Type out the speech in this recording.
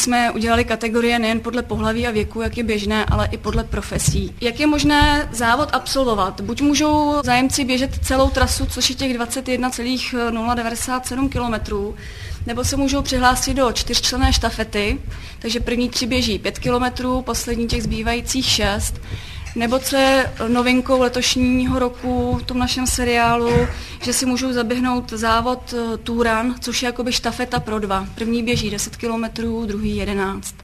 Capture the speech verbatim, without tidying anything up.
jsme udělali kategorie nejen podle pohlaví a věku, jak je běžné, ale i podle profesí. Jak je možné závod absolvovat? Buď můžou zájemci běžet celou trasu, což je těch dvacet jedna celá nula devadesát sedm kilometrů, nebo se můžou přihlásit do čtyřčlenné štafety, takže první tři běží pět kilometrů, poslední těch zbývajících šest. Nebo co je novinkou letošního roku v tom našem seriálu, že si můžou zaběhnout závod Two Run, což je jakoby štafeta pro dva. První běží deset kilometrů, druhý jedenáct.